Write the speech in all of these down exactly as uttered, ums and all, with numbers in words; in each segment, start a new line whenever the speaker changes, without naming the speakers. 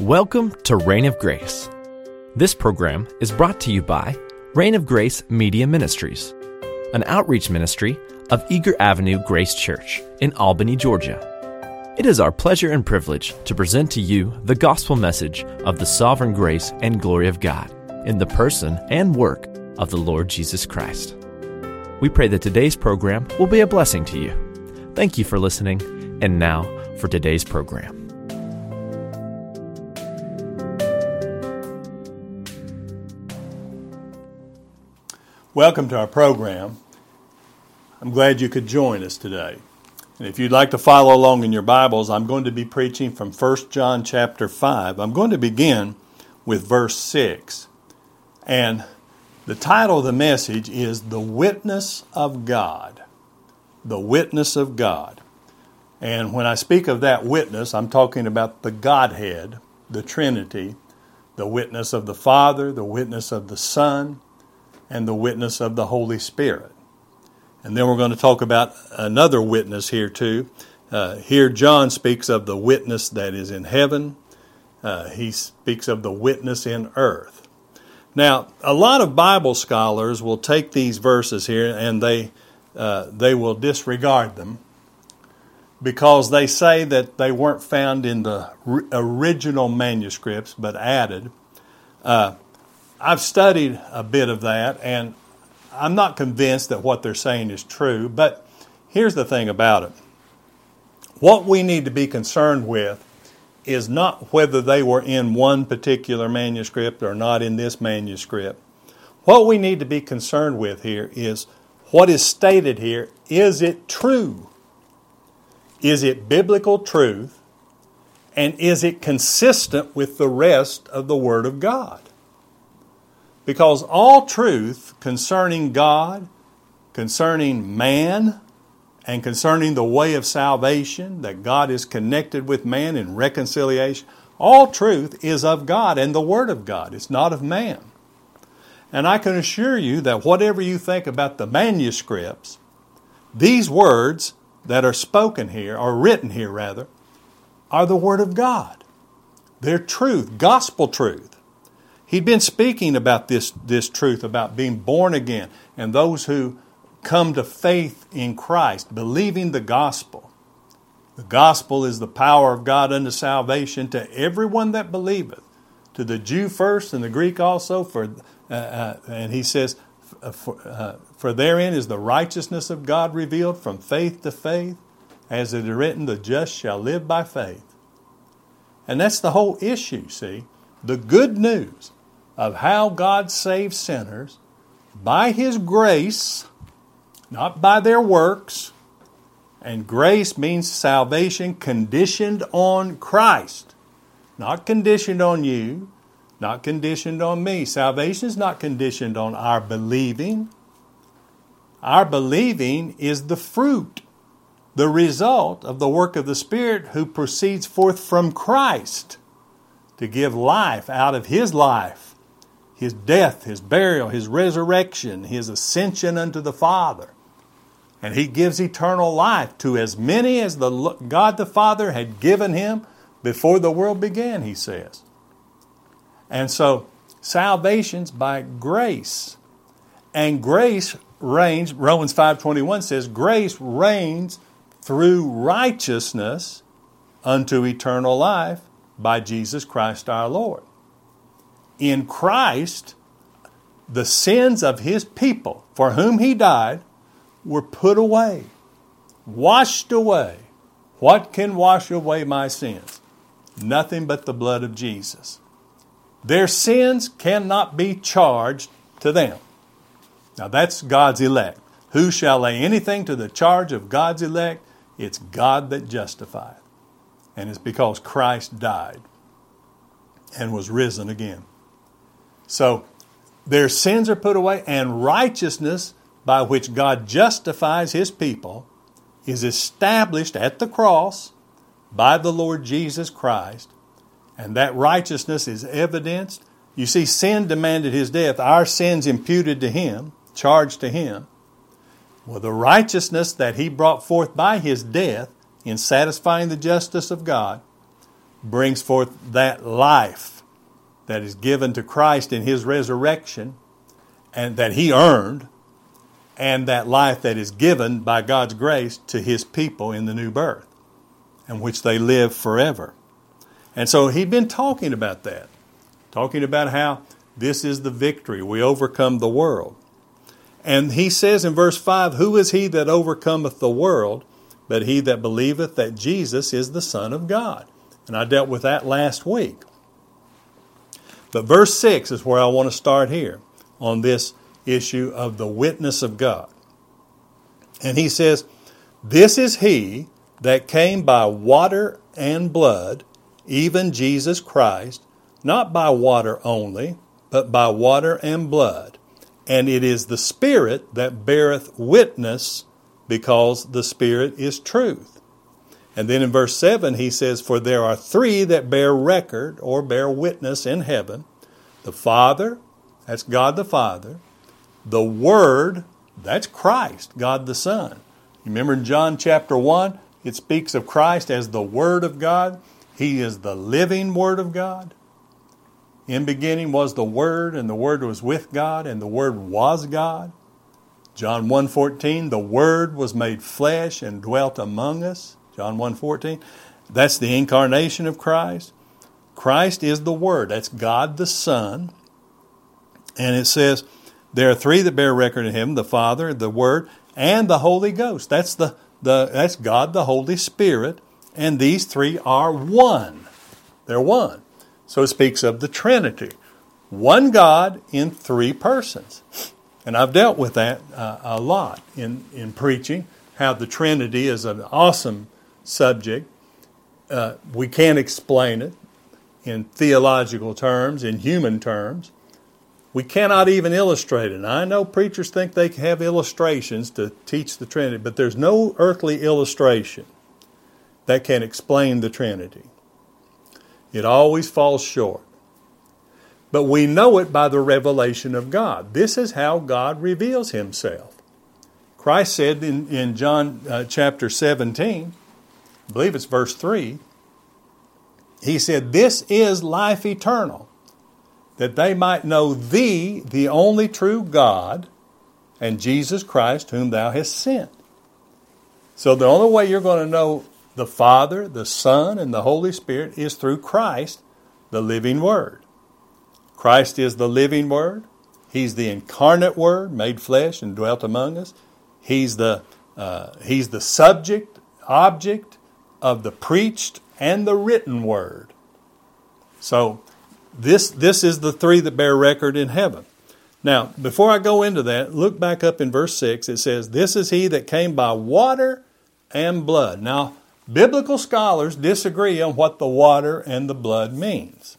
Welcome to Reign of Grace. This program is brought to you by Reign of Grace Media Ministries, an outreach ministry of Eager Avenue Grace Church in Albany, Georgia. It is our pleasure and privilege to present to you the gospel message of the sovereign grace and glory of God in the person and work of the Lord Jesus Christ. We pray that today's program will be a blessing to you. Thank you for listening, and now for today's program.
Welcome to our program. I'm glad you could join us today. And if you'd like to follow along in your Bibles, I'm going to be preaching from First John chapter five. I'm going to begin with verse six. And the title of the message is The Witness of God. The Witness of God. And when I speak of that witness, I'm talking about the Godhead, the Trinity, the witness of the Father, the witness of the Son, and the witness of the Holy Spirit. And then we're going to talk about another witness here too. Uh, here John speaks of the witness that is in heaven. Uh, he speaks of the witness in earth. Now, a lot of Bible scholars will take these verses here and they uh, they will disregard them because they say that they weren't found in the original manuscripts but added. Uh, I've studied a bit of that, and I'm not convinced that what they're saying is true, but here's the thing about it. What we need to be concerned with is not whether they were in one particular manuscript or not in this manuscript. What we need to be concerned with here is what is stated here. Is it true? Is it biblical truth? And is it consistent with the rest of the Word of God? Because all truth concerning God, concerning man, and concerning the way of salvation, that God is connected with man in reconciliation, all truth is of God and the Word of God. It's not of man. And I can assure you that whatever you think about the manuscripts, these words that are spoken here, or written here rather, are the Word of God. They're truth, gospel truth. He'd been speaking about this, this truth, about being born again, and those who come to faith in Christ, believing the gospel. The gospel is the power of God unto salvation to everyone that believeth, to the Jew first and the Greek also. For uh, uh, and he says, for, uh, for therein is the righteousness of God revealed from faith to faith, as it is written, the just shall live by faith. And that's the whole issue, see. The good news of how God saves sinners by His grace, not by their works. And grace means salvation conditioned on Christ, not conditioned on you, not conditioned on me. Salvation is not conditioned on our believing. Our believing is the fruit, the result of the work of the Spirit who proceeds forth from Christ to give life out of His life, His death, His burial, His resurrection, His ascension unto the Father. And He gives eternal life to as many as the God the Father had given Him before the world began, He says. And so, salvation's by grace. And grace reigns, Romans five twenty-one says, grace reigns through righteousness unto eternal life by Jesus Christ our Lord. In Christ, the sins of His people, for whom He died, were put away, washed away. What can wash away my sins? Nothing but the blood of Jesus. Their sins cannot be charged to them. Now that's God's elect. Who shall lay anything to the charge of God's elect? It's God that justifieth. And it's because Christ died and was risen again. So their sins are put away, and righteousness by which God justifies His people is established at the cross by the Lord Jesus Christ. And that righteousness is evidenced. You see, sin demanded His death. Our sins imputed to Him, charged to Him. Well, the righteousness that He brought forth by His death in satisfying the justice of God, brings forth that life that is given to Christ in His resurrection and that He earned, and that life that is given by God's grace to His people in the new birth, in which they live forever. And so he'd been talking about that, talking about how this is the victory. We overcome the world. And he says in verse five, "Who is he that overcometh the world, but he that believeth that Jesus is the Son of God?" And I dealt with that last week. But verse six is where I want to start here on this issue of the witness of God. And he says, "This is he that came by water and blood, even Jesus Christ, not by water only, but by water and blood. And it is the Spirit that beareth witness, because the Spirit is truth." And then in verse seven he says, "For there are three that bear record," or bear witness in heaven: the Father, that's God the Father; the Word, that's Christ, God the Son. You remember in John chapter one, it speaks of Christ as the Word of God. He is the living Word of God. In beginning was the Word, and the Word was with God, and the Word was God. John one fourteen, the Word was made flesh and dwelt among us. John one fourteen, that's the incarnation of Christ. Christ is the Word, that's God the Son. And it says, there are three that bear record in Him: the Father, the Word, and the Holy Ghost. That's the, the that's God the Holy Spirit, and these three are one. They're one. So it speaks of the Trinity. One God in three persons. And I've dealt with that uh, a lot in, in preaching, how the Trinity is an awesome subject. Uh, we can't explain it in theological terms, in human terms. We cannot even illustrate it. And I know preachers think they have illustrations to teach the Trinity, but there's no earthly illustration that can explain the Trinity. It always falls short. But we know it by the revelation of God. This is how God reveals Himself. Christ said in, in John uh, chapter seventeen, I believe it's verse three, He said, "This is life eternal, that they might know Thee, the only true God, and Jesus Christ, whom Thou hast sent." So the only way you're going to know the Father, the Son, and the Holy Spirit is through Christ, the living Word. Christ is the living Word. He's the incarnate Word, made flesh and dwelt among us. He's the uh, He's the subject, object of the preached and the written Word. So this this is the three that bear record in heaven. Now, before I go into that, look back up in verse six. It says, "This is he that came by water and blood." Now, biblical scholars disagree on what the water and the blood means.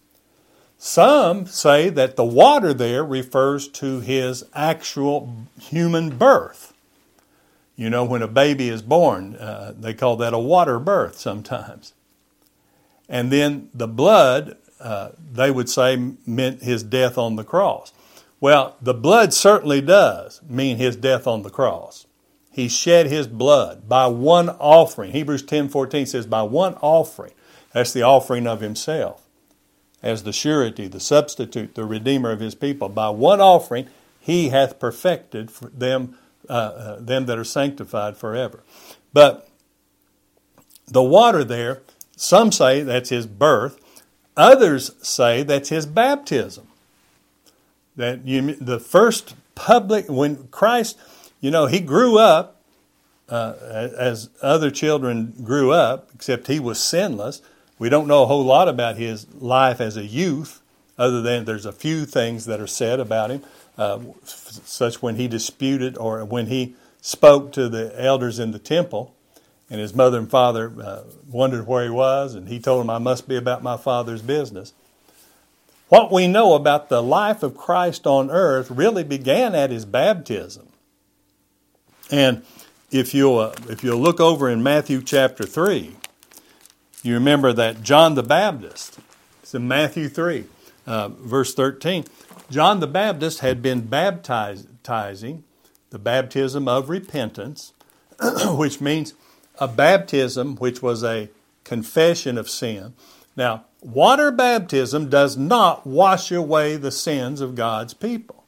Some say that the water there refers to His actual human birth. You know, when a baby is born, uh, they call that a water birth sometimes. And then the blood, uh, they would say, meant His death on the cross. Well, the blood certainly does mean His death on the cross. He shed His blood by one offering. Hebrews ten fourteen says, by one offering. That's the offering of Himself as the surety, the substitute, the redeemer of His people. By one offering, He hath perfected for them, uh, uh, them that are sanctified forever. But the water there, some say that's His birth. Others say that's His baptism. That you, the first public, when Christ, you know, He grew up uh, as other children grew up, except He was sinless. We don't know a whole lot about His life as a youth, other than there's a few things that are said about Him, uh, such when He disputed or when He spoke to the elders in the temple, and His mother and father uh, wondered where He was, and He told them, "I must be about my Father's business." What we know about the life of Christ on earth really began at His baptism. And if you'll, uh, if you'll look over in Matthew chapter three, you remember that John the Baptist, it's in Matthew three, uh, verse thirteen, John the Baptist had been baptizing, the baptism of repentance, which means a baptism which was a confession of sin. Now, water baptism does not wash away the sins of God's people.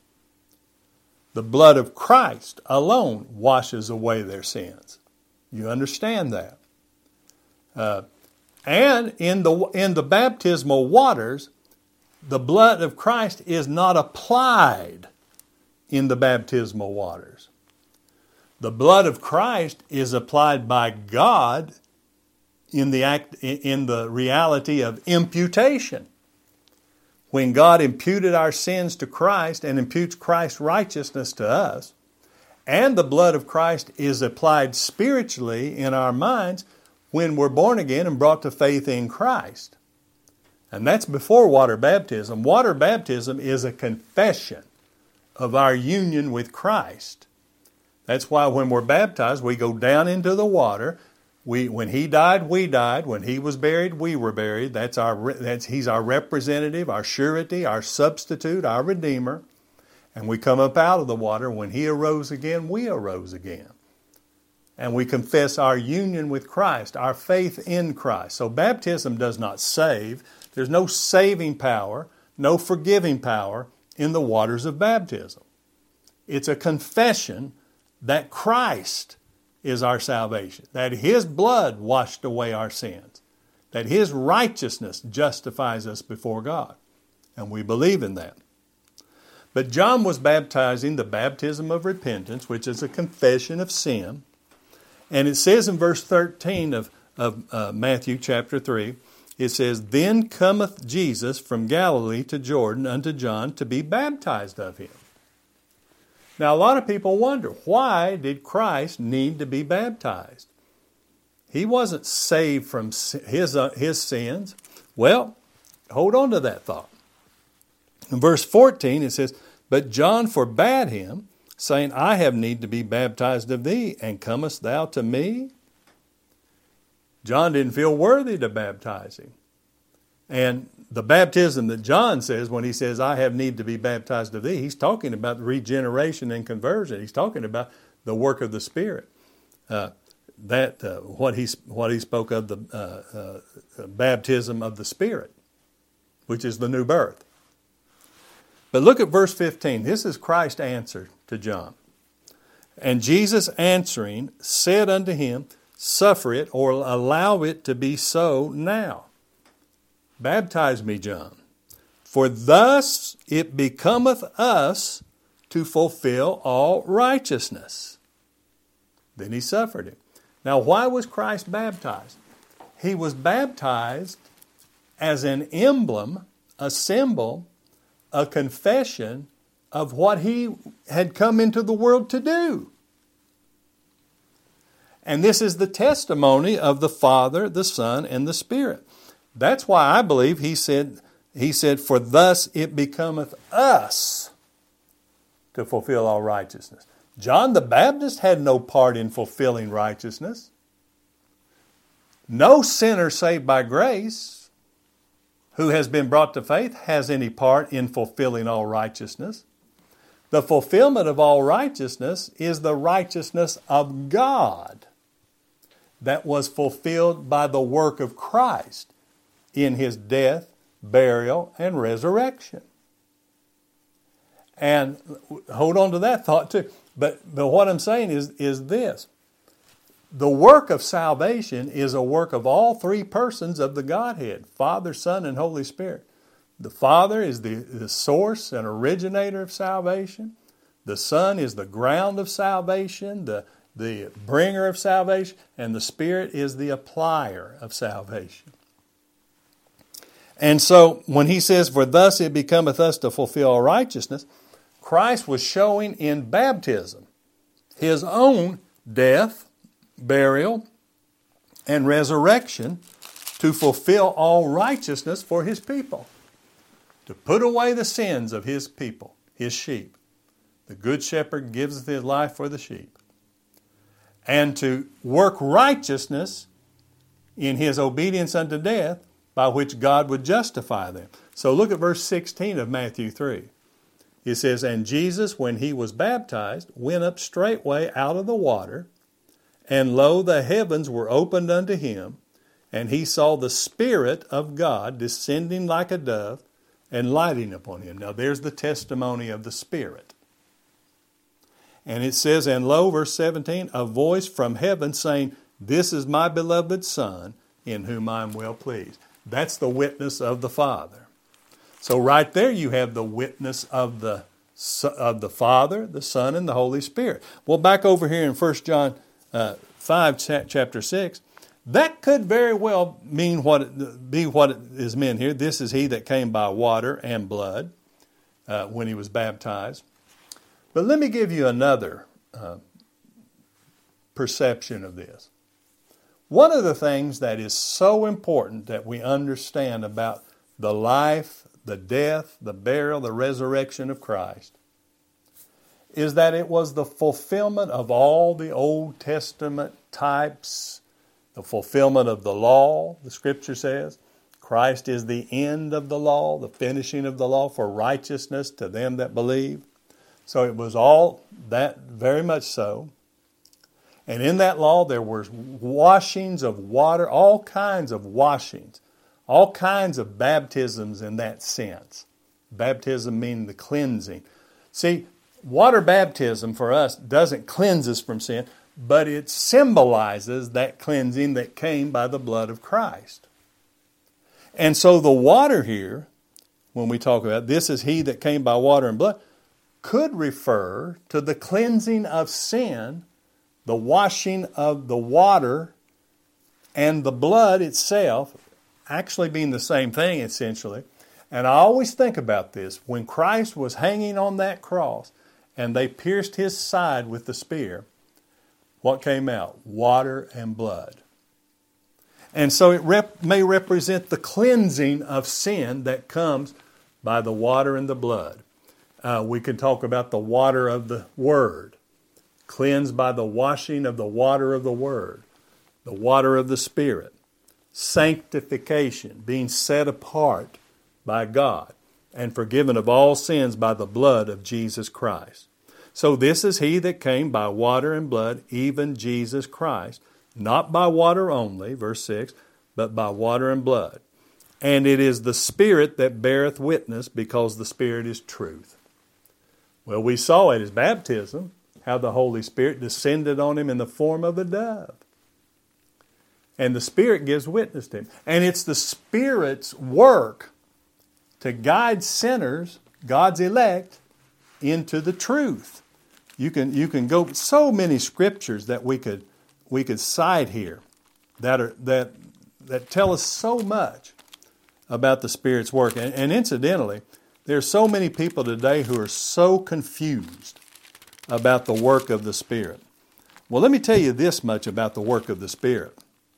The blood of Christ alone washes away their sins. You understand that? Uh, and in the in the baptismal waters, the blood of Christ is not applied in the baptismal waters. The blood of Christ is applied by God in the act in the reality of imputation. When God imputed our sins to Christ and imputes Christ's righteousness to us, and the blood of Christ is applied spiritually in our minds when we're born again and brought to faith in Christ. And that's before water baptism. Water baptism is a confession of our union with Christ. That's why when we're baptized, we go down into the water. We, when He died, we died. When He was buried, we were buried. That's our, that's, He's our representative, our surety, our substitute, our Redeemer. And we come up out of the water. When He arose again, we arose again. And we confess our union with Christ, our faith in Christ. So baptism does not save. There's no saving power, no forgiving power in the waters of baptism. It's a confession that Christ is our salvation, that His blood washed away our sins, that His righteousness justifies us before God. And we believe in that. But John was baptizing the baptism of repentance, which is a confession of sin. And it says in verse thirteen of, of uh, Matthew chapter three, it says, "Then cometh Jesus from Galilee to Jordan unto John to be baptized of him." Now, a lot of people wonder, why did Christ need to be baptized? He wasn't saved from his, uh, his sins. Well, hold on to that thought. In verse fourteen, it says, "But John forbade him, saying, I have need to be baptized of thee, and comest thou to me?" John didn't feel worthy to baptize him. And the baptism that John says when he says, "I have need to be baptized of thee," he's talking about regeneration and conversion. He's talking about the work of the Spirit. Uh, that uh, what he what he spoke of, the uh, uh, baptism of the Spirit, which is the new birth. But look at verse fifteen. This is Christ's answer to John. "And Jesus answering said unto him, Suffer it, or allow it to be so now. Baptize me, John, for thus it becometh us to fulfill all righteousness." Then he suffered him. Now, why was Christ baptized? He was baptized as an emblem, a symbol, a confession of what He had come into the world to do. And this is the testimony of the Father, the Son, and the Spirit. That's why I believe he said, he said, "For thus it becometh us to fulfill all righteousness." John the Baptist had no part in fulfilling righteousness. No sinner saved by grace who has been brought to faith has any part in fulfilling all righteousness. The fulfillment of all righteousness is the righteousness of God that was fulfilled by the work of Christ in His death, burial, and resurrection. And hold on to that thought too. But, but what I'm saying is, is this. The work of salvation is a work of all three persons of the Godhead, Father, Son, and Holy Spirit. The Father is the, the source and originator of salvation. The Son is the ground of salvation, the, the bringer of salvation, and the Spirit is the applier of salvation. And so when he says, "For thus it becometh us to fulfill all righteousness," Christ was showing in baptism His own death, burial, and resurrection to fulfill all righteousness for His people, to put away the sins of His people, His sheep. The good shepherd gives his life for the sheep. And to work righteousness in His obedience unto death, by which God would justify them. So look at verse sixteen of Matthew three. It says, "And Jesus, when He was baptized, went up straightway out of the water, and lo, the heavens were opened unto Him, and he saw the Spirit of God descending like a dove and lighting upon him. Now there's the testimony of the Spirit. And it says, and lo, verse seventeen, a voice from heaven saying, this is my beloved Son, in whom I am well pleased. That's the witness of the Father. So right there you have the witness of the, of the Father, the Son, and the Holy Spirit. Well, back over here in First John uh, five, chapter six, that could very well mean what it, be what is meant here. This is he that came by water and blood uh, when he was baptized. But let me give you another uh, perception of this. One of the things that is so important that we understand about the life, the death, the burial, the resurrection of Christ is that it was the fulfillment of all the Old Testament types, the fulfillment of the law, the Scripture says. Christ is the end of the law, the finishing of the law for righteousness to them that believe. So it was all that, very much so. And in that law there were washings of water, all kinds of washings, all kinds of baptisms in that sense. Baptism meaning the cleansing. See, water baptism for us doesn't cleanse us from sin, but it symbolizes that cleansing that came by the blood of Christ. And so the water here, when we talk about this is he that came by water and blood, could refer to the cleansing of sin, the washing of the water and the blood itself, actually being the same thing essentially. And I always think about this. When Christ was hanging on that cross and they pierced his side with the spear, what came out? Water and blood. And so it rep- may represent the cleansing of sin that comes by the water and the blood. Uh, we can talk about the water of the Word, cleansed by the washing of the water of the Word, the water of the Spirit, sanctification, being set apart by God, and forgiven of all sins by the blood of Jesus Christ. So this is he that came by water and blood, even Jesus Christ, not by water only, verse six, but by water and blood. And it is the Spirit that beareth witness, because the Spirit is truth. Well, we saw at his baptism how the Holy Spirit descended on him in the form of a dove. And the Spirit gives witness to him. And it's the Spirit's work to guide sinners, God's elect, into the truth. You can you can go so many scriptures that we could we could cite here that are that that tell us so much about the Spirit's work. And, and incidentally, there are so many people today who are so confused about the work of the Spirit. Well, let me tell you this much about the work of the Spirit.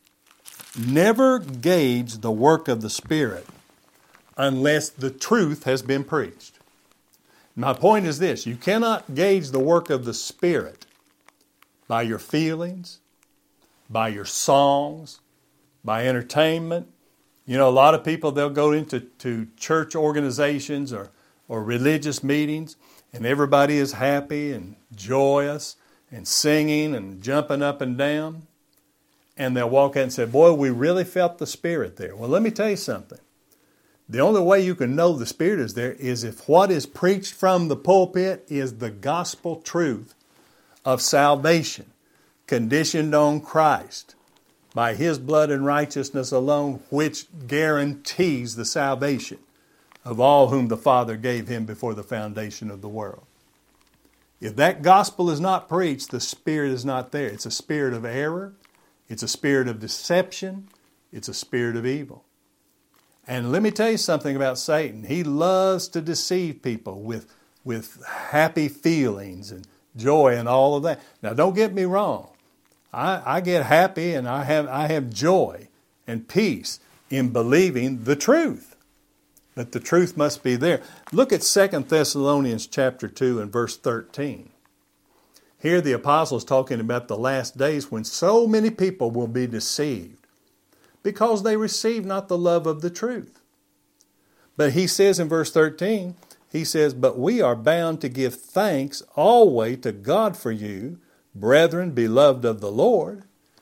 Never gauge the work of the Spirit unless the truth has been preached. My point is this: you cannot gauge the work of the Spirit by your feelings, by your songs, by entertainment. You know, a lot of people, they'll go into to church organizations or, or religious meetings, and everybody is happy and joyous and singing and jumping up and down. And they'll walk out and say, boy, we really felt the Spirit there. Well, let me tell you something. The only way you can know the Spirit is there is if what is preached from the pulpit is the gospel truth of salvation, conditioned on Christ, by His blood and righteousness alone, which guarantees the salvation of all whom the Father gave Him before the foundation of the world. If that gospel is not preached, the Spirit is not there. It's a spirit of error. It's a spirit of deception. It's a spirit of evil. And let me tell you something about Satan. He loves to deceive people with, with happy feelings and joy and all of that. Now, don't get me wrong. I, I get happy and I have I have joy and peace in believing the truth. But the truth must be there. Look at Second Thessalonians chapter two and verse thirteen. Here the apostle is talking about the last days when so many people will be deceived because they receive not the love of the truth. But he says in verse thirteen, he says, but we are bound to give thanks always to God for you, brethren, beloved of the Lord,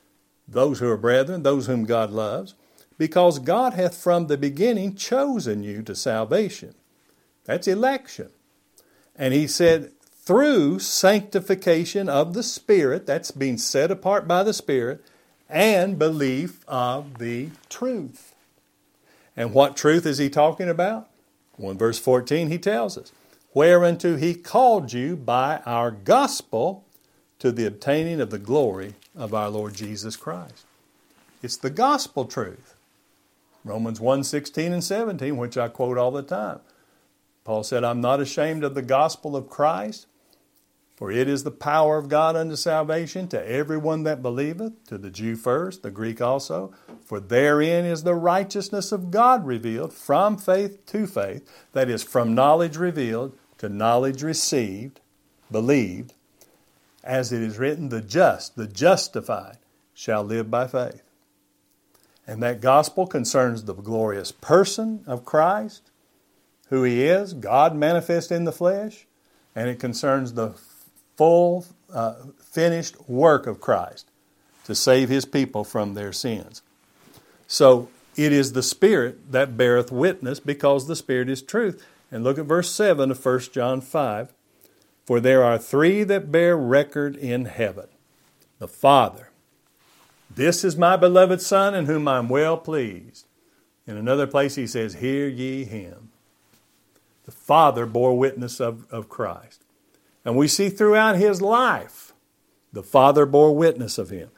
those who are brethren, those whom God loves, because God hath from the beginning chosen you to salvation. That's election. And he said, through sanctification of the Spirit, that's being set apart by the Spirit, and belief of the truth. And what truth is he talking about? Well, in verse fourteen, he tells us, whereunto he called you by our gospel to the obtaining of the glory of our Lord Jesus Christ. It's the gospel truth. Romans one, sixteen and seventeen, which I quote all the time. Paul said, I'm not ashamed of the gospel of Christ, for it is the power of God unto salvation to everyone that believeth, to the Jew first, the Greek also. For therein is the righteousness of God revealed from faith to faith, that is, from knowledge revealed to knowledge received, believed, as it is written, the just, the justified, shall live by faith. And that gospel concerns the glorious person of Christ, who he is, God manifest in the flesh, and it concerns the full, uh, finished work of Christ to save his people from their sins. So it is the Spirit that beareth witness, because the Spirit is truth. And look at verse seven of First John five. For there are three that bear record in heaven. The Father. This is my beloved Son, in whom I am well pleased. In another place he says, hear ye him. The Father bore witness of, of Christ. And we see throughout his life, the Father bore witness of him.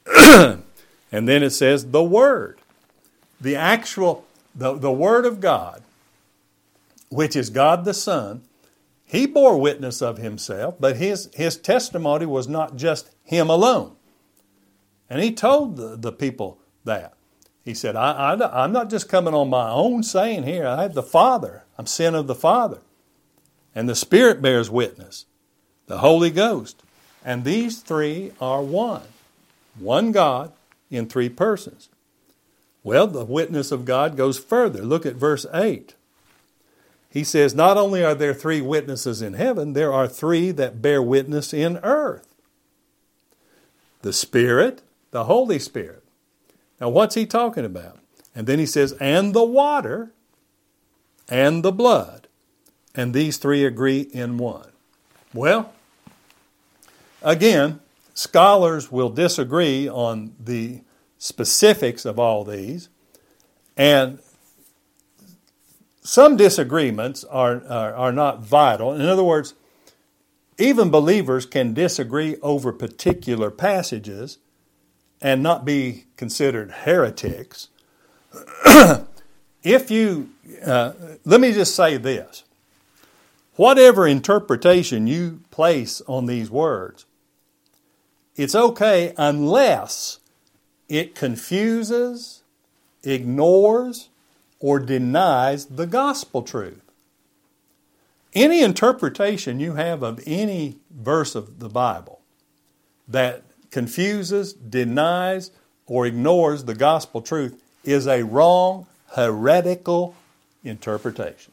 And then it says, the Word. The actual, the, the Word of God, which is God the Son, he bore witness of himself, but his, his testimony was not just him alone. And he told the, the people that. He said, I, I, I'm not just coming on my own saying here. I have the Father. I'm sent of the Father. And the Spirit bears witness. The Holy Ghost. And these three are one. One God in three persons. Well, the witness of God goes further. Look at verse eight. He says, not only are there three witnesses in heaven, there are three that bear witness in earth. The Spirit, the Holy Spirit. Now, what's he talking about? And then he says, and the water, and the blood. And these three agree in one. Well, again, scholars will disagree on the specifics of all these. And some disagreements are, are, are not vital. In other words, even believers can disagree over particular passages and not be considered heretics. If you, uh, let me just say this. Whatever interpretation you place on these words, it's okay unless it confuses, ignores, or denies the gospel truth. Any interpretation you have of any verse of the Bible that confuses, denies, or ignores the gospel truth is a wrong, heretical interpretation.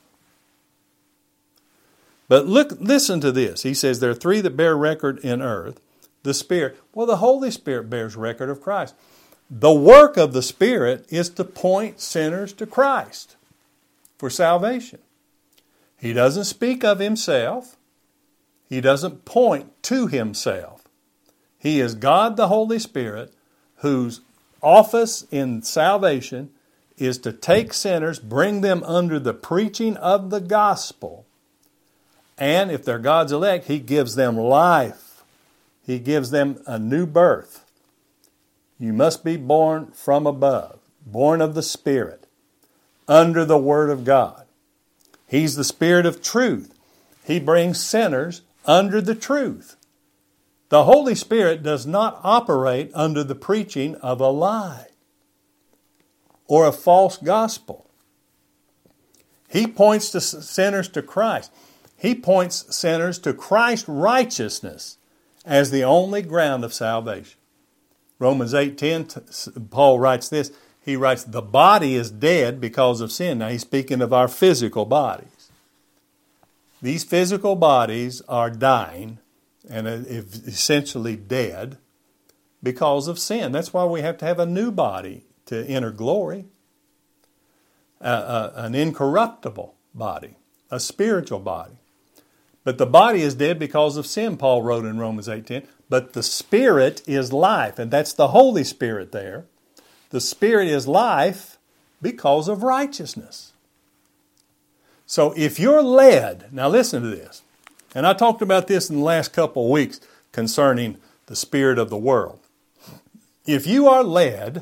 But look, listen to this. He says there are three that bear record in earth. The Spirit. Well, the Holy Spirit bears record of Christ. The work of the Spirit is to point sinners to Christ for salvation. He doesn't speak of himself. He doesn't point to himself. He is God the Holy Spirit, whose office in salvation is to take sinners, bring them under the preaching of the gospel. And if they're God's elect, He gives them life. He gives them a new birth. You must be born from above, born of the Spirit, under the Word of God. He's the Spirit of truth. He brings sinners under the truth. The Holy Spirit does not operate under the preaching of a lie or a false gospel. He points to sinners to Christ. He points sinners to Christ's righteousness as the only ground of salvation. Romans eight ten, Paul writes this. He writes, the body is dead because of sin. Now he's speaking of our physical bodies. These physical bodies are dying and essentially dead because of sin. That's why we have to have a new body to enter glory, uh, uh, an incorruptible body, a spiritual body. But the body is dead because of sin, Paul wrote in Romans eight ten. But the Spirit is life, and that's the Holy Spirit there. The Spirit is life because of righteousness. So if you're led, now listen to this, and I talked about this in the last couple of weeks concerning the spirit of the world. If you are led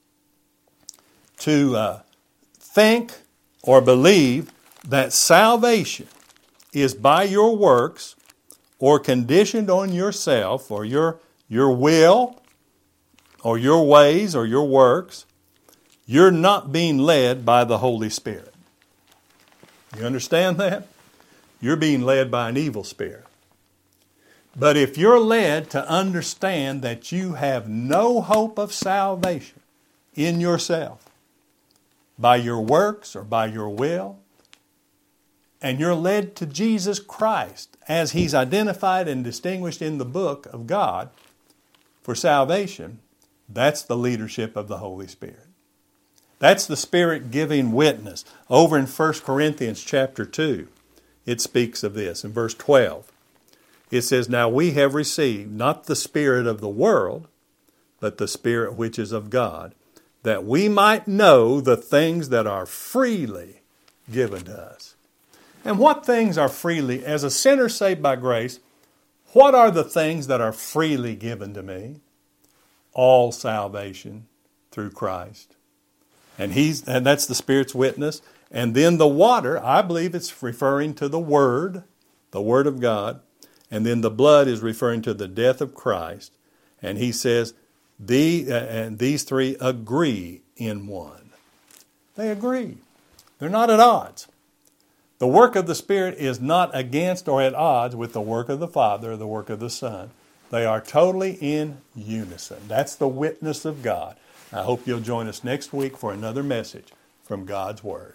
to uh, think or believe that salvation is by your works or conditioned on yourself or your, your will or your ways or your works, you're not being led by the Holy Spirit. You understand that? You're being led by an evil spirit. But if you're led to understand that you have no hope of salvation in yourself, by your works or by your will, and you're led to Jesus Christ as He's identified and distinguished in the book of God for salvation, that's the leadership of the Holy Spirit. That's the Spirit giving witness. Over in First Corinthians chapter two, it speaks of this in verse twelve. It says, "Now we have received not the spirit of the world, but the Spirit which is of God, that we might know the things that are freely given to us." And what things are freely, as a sinner saved by grace, what are the things that are freely given to me? All salvation through Christ. And he's and that's the Spirit's witness. And then the water, I believe it's referring to the Word, the Word of God. And then the blood is referring to the death of Christ. And he says, the, uh, and these three agree in one. They agree. They're not at odds. The work of the Spirit is not against or at odds with the work of the Father or the work of the Son. They are totally in unison. That's the witness of God. I hope you'll join us next week for another message from God's Word.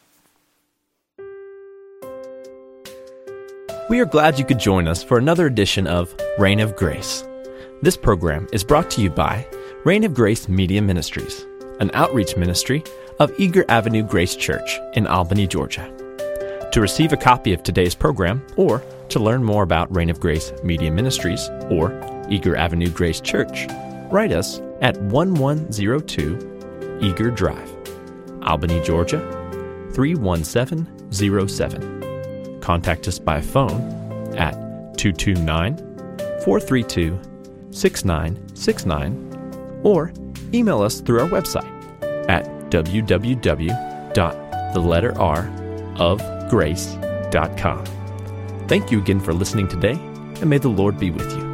We are glad you could join us for another edition of Reign of Grace. This program is brought to you by Reign of Grace Media Ministries, an outreach ministry of Eager Avenue Grace Church in Albany, Georgia. To receive a copy of today's program or to learn more about Reign of Grace Media Ministries or Eager Avenue Grace Church, write us at one one zero two Eager Drive, Albany, Georgia, three one seven zero seven. Contact us by phone at two two nine, four three two, six nine six nine or email us through our website at w w w dot the letter r of grace dot com. Thank you again for listening today, and may the Lord be with you.